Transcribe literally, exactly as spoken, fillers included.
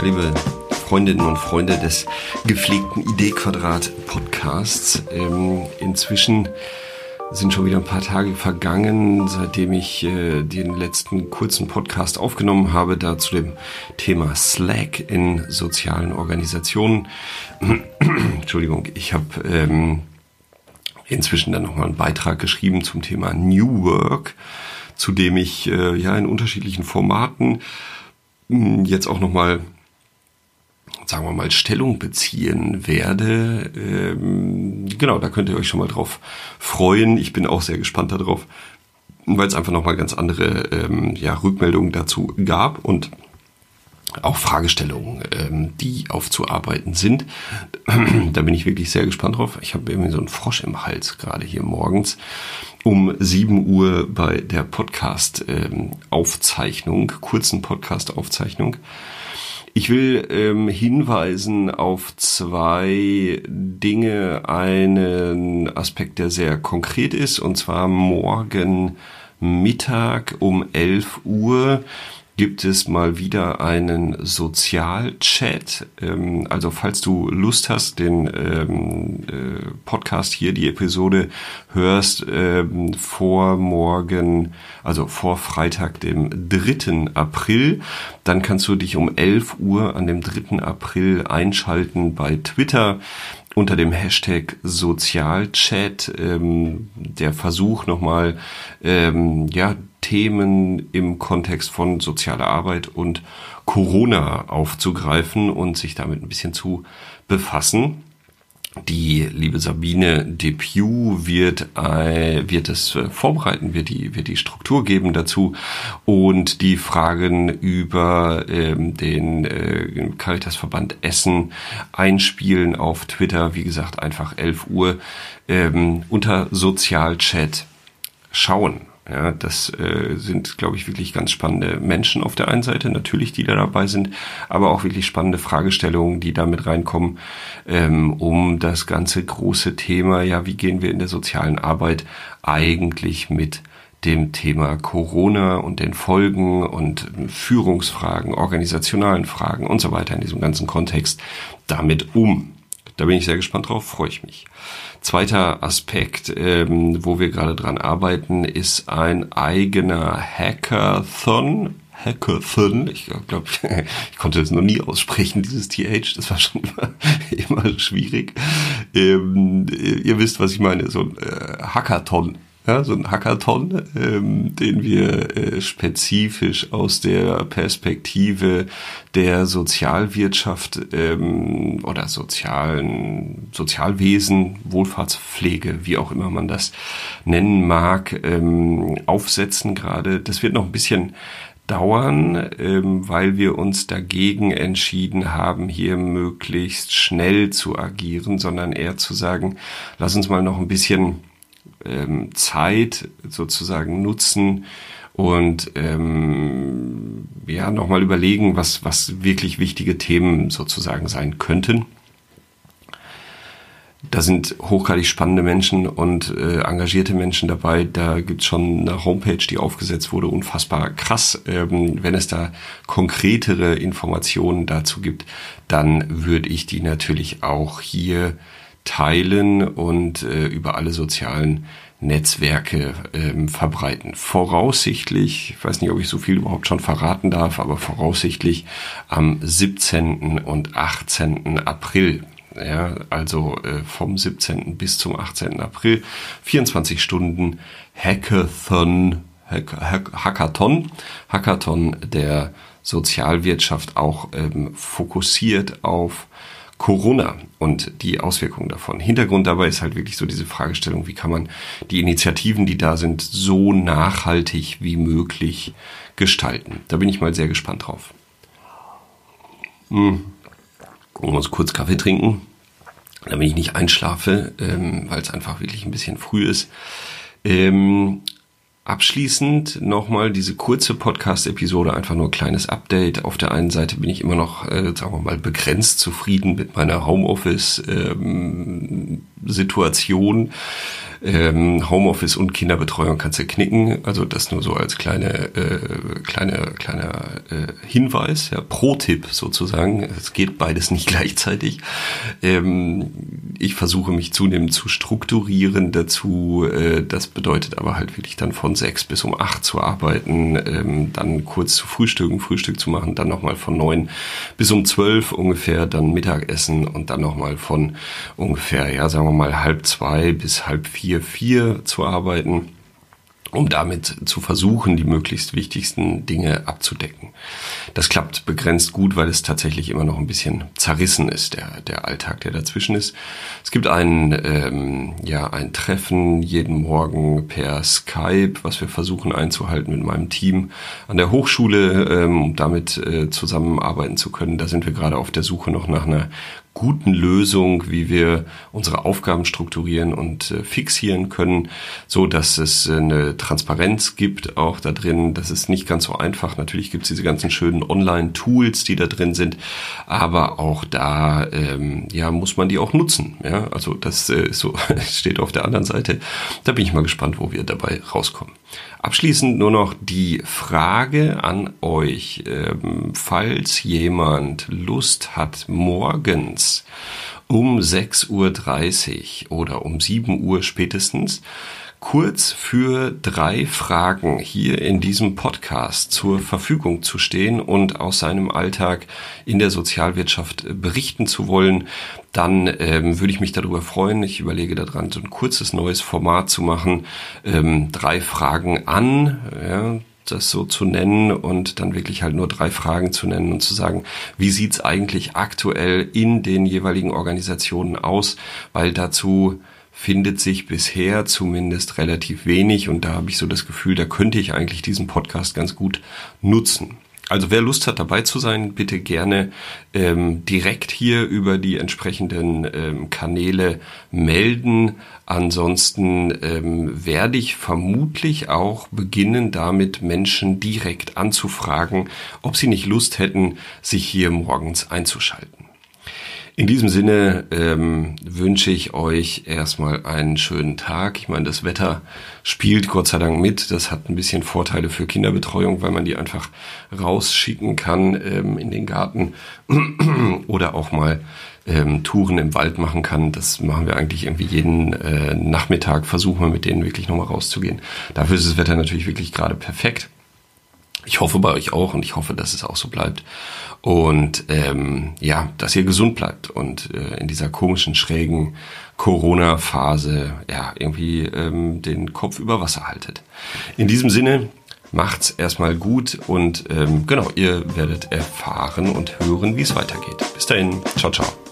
liebe Freundinnen und Freunde des gepflegten Idee-Quadrat-Podcasts. Ähm, inzwischen sind schon wieder ein paar Tage vergangen, seitdem ich äh, den letzten kurzen Podcast aufgenommen habe, da zu dem Thema Slack in sozialen Organisationen. Entschuldigung, ich habe ähm, inzwischen dann nochmal einen Beitrag geschrieben zum Thema New Work, zu dem ich äh, ja in unterschiedlichen Formaten mh, jetzt auch nochmal, sagen wir mal, Stellung beziehen werde. Ähm, genau, da könnt ihr euch schon mal drauf freuen. Ich bin auch sehr gespannt darauf, weil es einfach nochmal ganz andere ähm, ja, Rückmeldungen dazu gab und auch Fragestellungen, ähm, die aufzuarbeiten sind. Da bin ich wirklich sehr gespannt drauf. Ich habe irgendwie so einen Frosch im Hals, gerade hier morgens um sieben Uhr bei der Podcast-Aufzeichnung, ähm, kurzen Podcast-Aufzeichnung. Ich will ähm, hinweisen auf zwei Dinge. Einen Aspekt, der sehr konkret ist, und zwar morgen Mittag um elf Uhr gibt es mal wieder einen Sozialchat. Ähm, also falls du Lust hast, den ähm, äh, Podcast hier, die Episode hörst, ähm, vor morgen, also vor Freitag, dem dritten April, dann kannst du dich um elf Uhr an dem dritten April einschalten bei Twitter unter dem Hashtag Sozialchat. Ähm, der Versuch nochmal, ähm, ja, Themen im Kontext von sozialer Arbeit und Corona aufzugreifen und sich damit ein bisschen zu befassen. Die liebe Sabine Depew wird äh, wird es äh, vorbereiten, wird die wird die Struktur geben dazu und die Fragen über ähm, den äh, Caritasverband Essen einspielen auf Twitter. Wie gesagt, einfach elf Uhr ähm, unter Sozialchat schauen. Ja, das äh, sind, glaube ich, wirklich ganz spannende Menschen auf der einen Seite, natürlich, die da dabei sind, aber auch wirklich spannende Fragestellungen, die da mit reinkommen, ähm, um das ganze große Thema, ja, wie gehen wir in der sozialen Arbeit eigentlich mit dem Thema Corona und den Folgen und Führungsfragen, organisationalen Fragen und so weiter in diesem ganzen Kontext damit um. Da bin ich sehr gespannt drauf, freue ich mich. Zweiter Aspekt, ähm, wo wir gerade dran arbeiten, ist ein eigener Hackathon. Hackathon, ich glaube, ich konnte das noch nie aussprechen, dieses T H, das war schon immer, immer schwierig. Ähm, ihr wisst, was ich meine, so ein äh, Hackathon. Ja, so ein Hackathon, ähm, den wir äh, spezifisch aus der Perspektive der Sozialwirtschaft ähm, oder sozialen Sozialwesen, Wohlfahrtspflege, wie auch immer man das nennen mag, ähm, aufsetzen gerade. Das wird noch ein bisschen dauern, ähm, weil wir uns dagegen entschieden haben, hier möglichst schnell zu agieren, sondern eher zu sagen, lass uns mal noch ein bisschen Zeit sozusagen nutzen und ähm, ja nochmal überlegen, was was wirklich wichtige Themen sozusagen sein könnten. Da sind hochgradig spannende Menschen und äh, engagierte Menschen dabei. Da gibt's schon eine Homepage, die aufgesetzt wurde, unfassbar krass. Ähm, wenn es da konkretere Informationen dazu gibt, dann würde ich die natürlich auch hier teilen und äh, über alle sozialen Netzwerke ähm, verbreiten. Voraussichtlich, ich weiß nicht, ob ich so viel überhaupt schon verraten darf, aber voraussichtlich am siebzehnten und achtzehnten April. Ja, also äh, vom siebzehnten bis zum achtzehnten April, vierundzwanzig Stunden Hackathon, Hack, Hack, Hackathon, Hackathon der Sozialwirtschaft, auch ähm, fokussiert auf Corona und die Auswirkungen davon. Hintergrund dabei ist halt wirklich so diese Fragestellung, wie kann man die Initiativen, die da sind, so nachhaltig wie möglich gestalten. Da bin ich mal sehr gespannt drauf. Hm. Gucken wir uns kurz Kaffee trinken, damit ich nicht einschlafe, ähm, weil es einfach wirklich ein bisschen früh ist. Ähm, Abschließend nochmal diese kurze Podcast-Episode, einfach nur ein kleines Update. Auf der einen Seite bin ich immer noch, äh, sagen wir mal, begrenzt zufrieden mit meiner Homeoffice-Situation. Ähm, Homeoffice und Kinderbetreuung kannst du knicken. Also das nur so als kleine, äh, kleine, kleiner äh, Hinweis, ja, Pro-Tipp sozusagen. Es geht beides nicht gleichzeitig. Ähm, ich versuche mich zunehmend zu strukturieren dazu. Äh, das bedeutet aber halt wirklich dann von sechs bis um acht zu arbeiten, ähm, dann kurz zu frühstücken, Frühstück zu machen, dann nochmal von neun bis um zwölf ungefähr, dann Mittagessen und dann nochmal von ungefähr, ja, sagen wir mal halb zwei bis halb vier, vier zu arbeiten, um damit zu versuchen, die möglichst wichtigsten Dinge abzudecken. Das klappt begrenzt gut, weil es tatsächlich immer noch ein bisschen zerrissen ist, der, der Alltag, der dazwischen ist. Es gibt ein, ähm, ja, ein Treffen jeden Morgen per Skype, was wir versuchen einzuhalten mit meinem Team an der Hochschule, ähm, um damit äh, zusammenarbeiten zu können. Da sind wir gerade auf der Suche noch nach einer guten Lösung, wie wir unsere Aufgaben strukturieren und äh, fixieren können, so dass es äh, eine Transparenz gibt auch da drin. Das ist nicht ganz so einfach. Natürlich gibt es diese ganzen schönen Online-Tools, die da drin sind, aber auch da ähm, ja muss man die auch nutzen. Ja, also das äh, so steht auf der anderen Seite. Da bin ich mal gespannt, wo wir dabei rauskommen. Abschließend nur noch die Frage an euch, ähm, falls jemand Lust hat, morgens um sechs Uhr dreißig oder um sieben Uhr spätestens kurz für drei Fragen hier in diesem Podcast zur Verfügung zu stehen und aus seinem Alltag in der Sozialwirtschaft berichten zu wollen, dann ähm, würde ich mich darüber freuen. Ich überlege daran, so ein kurzes neues Format zu machen, ähm, drei Fragen an, ja, das so zu nennen und dann wirklich halt nur drei Fragen zu nennen und zu sagen, wie sieht's eigentlich aktuell in den jeweiligen Organisationen aus, weil dazu findet sich bisher zumindest relativ wenig und da habe ich so das Gefühl, da könnte ich eigentlich diesen Podcast ganz gut nutzen. Also wer Lust hat, dabei zu sein, bitte gerne ähm, direkt hier über die entsprechenden ähm, Kanäle melden. Ansonsten ähm, werde ich vermutlich auch beginnen, damit Menschen direkt anzufragen, ob sie nicht Lust hätten, sich hier morgens einzuschalten. In diesem Sinne ähm, wünsche ich euch erstmal einen schönen Tag. Ich meine, das Wetter spielt Gott sei Dank mit. Das hat ein bisschen Vorteile für Kinderbetreuung, weil man die einfach rausschicken kann ähm, in den Garten oder auch mal ähm, Touren im Wald machen kann. Das machen wir eigentlich irgendwie jeden äh, Nachmittag, versuchen wir mit denen wirklich nochmal rauszugehen. Dafür ist das Wetter natürlich wirklich gerade perfekt. Ich hoffe bei euch auch und ich hoffe, dass es auch so bleibt. Und ähm, ja, dass ihr gesund bleibt und äh, in dieser komischen, schrägen Corona-Phase ja irgendwie ähm, den Kopf über Wasser haltet. In diesem Sinne, macht's erstmal gut und ähm, genau, ihr werdet erfahren und hören, wie es weitergeht. Bis dahin, ciao, ciao.